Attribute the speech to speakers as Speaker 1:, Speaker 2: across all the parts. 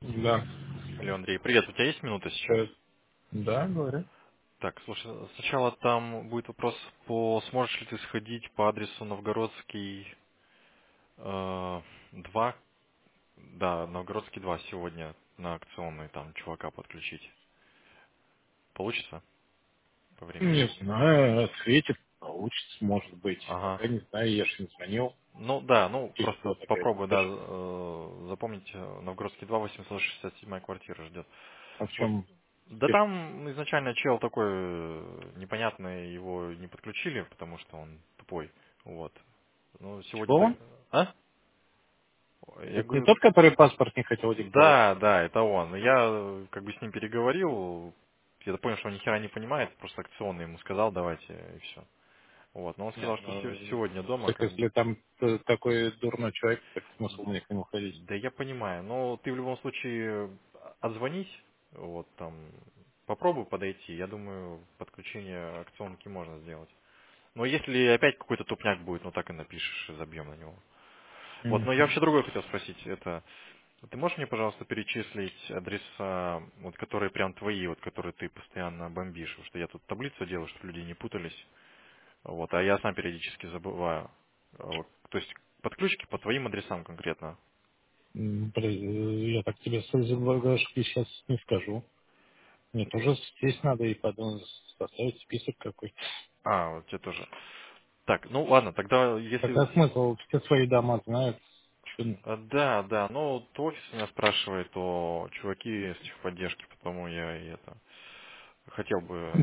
Speaker 1: Да.
Speaker 2: Алло, Андрей, привет. У тебя есть минута сейчас?
Speaker 1: Да, говорю.
Speaker 2: Так, слушай, сначала там будет вопрос сможешь ли ты сходить по адресу Новгородский 2, да, Новгородский 2 сегодня на акционный, там, чувака подключить. Получится по времени?
Speaker 1: Не знаю, ответит, получится, может быть.
Speaker 2: Ага.
Speaker 1: Пока не знаю, я же не звонил.
Speaker 2: Ну да, ну
Speaker 1: Чисто
Speaker 2: просто
Speaker 1: вот такая
Speaker 2: попробуй, да,
Speaker 1: поддержка.
Speaker 2: запомнить, Новгородский 2, 867 квартира ждет.
Speaker 1: А в
Speaker 2: Вот.
Speaker 1: чем
Speaker 2: Да
Speaker 1: спешка?
Speaker 2: там изначально чел такой непонятный, его не подключили, потому что он тупой. Вот. Ну, сегодня так...
Speaker 1: Чего?
Speaker 2: А? Я
Speaker 1: Это не
Speaker 2: говорю,
Speaker 1: тот, который паспорт не хотел диктовать?
Speaker 2: да, да, это он. Я как бы с ним переговорил, я понял, что он ни хера не понимает, просто акционный ему сказал, давайте, и все. Вот. Но он
Speaker 1: Не,
Speaker 2: сказал, что
Speaker 1: ну,
Speaker 2: сегодня дома,
Speaker 1: так
Speaker 2: как бы.
Speaker 1: если там такой дурной человек, так смысл мне к нему ходить?
Speaker 2: Да я понимаю, но ты в любом случае отзвонись, вот там, попробуй подойти, я думаю, подключение акционки можно сделать. Но если опять какой-то тупняк будет, ну так и напишешь, и забьем на него. Вот, но я
Speaker 1: Мгм.
Speaker 2: вообще другое хотел спросить. Это ты можешь мне, пожалуйста, перечислить адреса, вот которые прям твои, вот которые ты постоянно бомбишь? Потому что я тут таблицу делаю, чтобы люди не путались. Вот, а я сам периодически забываю. Вот, то есть подключки по твоим адресам конкретно.
Speaker 1: Блин, я так тебе сейчас не скажу. Мне тоже здесь надо и потом составить список какой-то.
Speaker 2: А, вот тебе тоже. Так, ну ладно, тогда
Speaker 1: Какой
Speaker 2: если...
Speaker 1: смысл? Все свои дома знают. Чё-
Speaker 2: Да, да, ну вот офис меня спрашивает о чуваки с техподдержки, потому я и это хотел бы...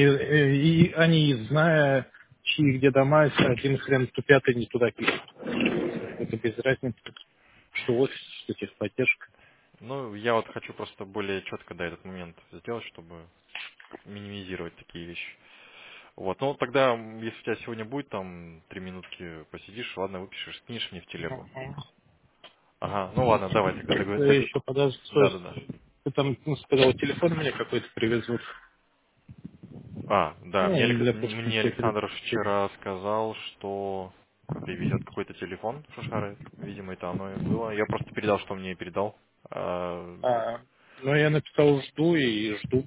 Speaker 1: Они, зная, чьи где дома, если один хрен тупят и не туда пишут. Это без разницы, что офис, что техподдержка.
Speaker 2: Ну, я вот хочу просто более четко, да, этот момент сделать, чтобы минимизировать такие вещи. Вот, ну тогда, если у тебя сегодня будет там 3 минутки посидишь, ладно, выпишешь, скинешь мне в телегу. Ага, ну ладно, давай тогда
Speaker 1: Еще подожди, стой.
Speaker 2: Да, да, да.
Speaker 1: Ты там сказал, телефон мне какой-то привезут.
Speaker 2: А, да,
Speaker 1: Ну, для
Speaker 2: мне
Speaker 1: посетителей.
Speaker 2: Александр вчера сказал, что привезет какой-то телефон в Шашары. Видимо, это оно и было. Я просто передал, что мне передал.
Speaker 1: Ну, я написал жду и жду.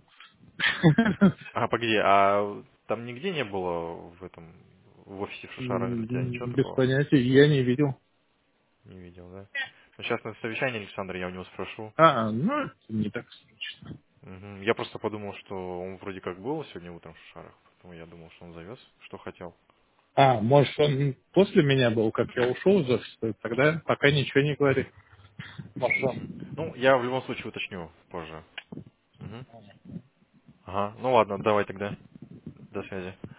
Speaker 2: Погоди, а там нигде не было в офисе в Шушарах для тебя ничего
Speaker 1: Без
Speaker 2: такого?
Speaker 1: понятия, я не видел.
Speaker 2: Не видел, да? Ну, сейчас на совещании Александр, я у него спрошу.
Speaker 1: Ну, это не так страшно.
Speaker 2: Мгм. Я просто подумал, что он вроде как был сегодня утром в Шушарах, поэтому я думал, что он завез, что хотел.
Speaker 1: Может, он после меня был, как я ушел из офиса, тогда пока ничего не говорит. Может,
Speaker 2: Мгм.
Speaker 1: он.
Speaker 2: Ну, я в любом случае уточню позже. Мгм. Ага, ну ладно, давай тогда. До связи.